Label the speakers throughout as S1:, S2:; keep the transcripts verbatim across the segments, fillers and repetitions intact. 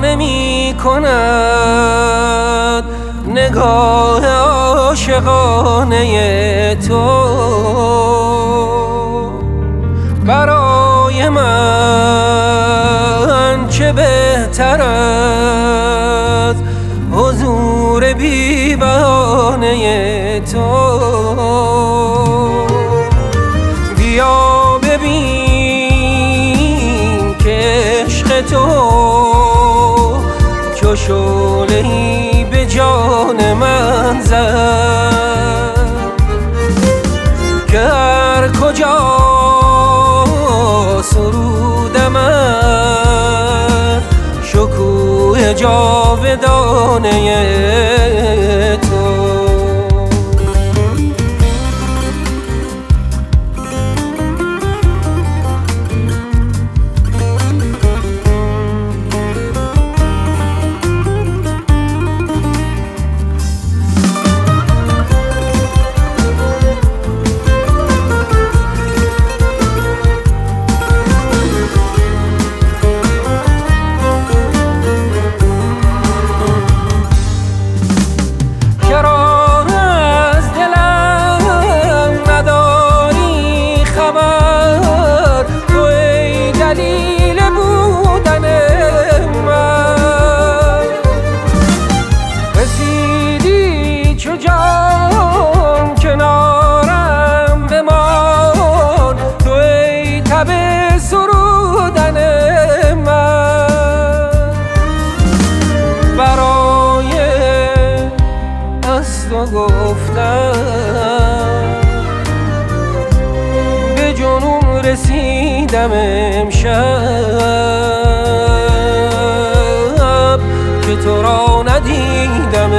S1: نمی کند نگاه عاشقانه تو برای من، چه بهتر از حضور بی بهانه تو. بیا ببین که عشق تو چو شعله‌ای به جان من زد که هر کجا سرودم از شکوه جاودانه تو. جان کنارم بمان، تو ای تب سرودن من. برای از تو گفتم به جنون رسیدم امشب که تو را ندیدم.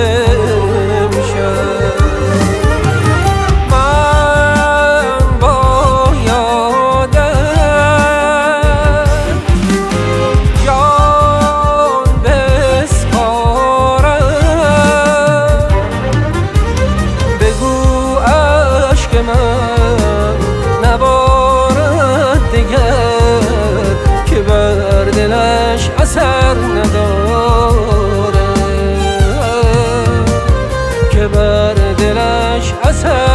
S1: دلش اثر نداره، که بر دلش اثر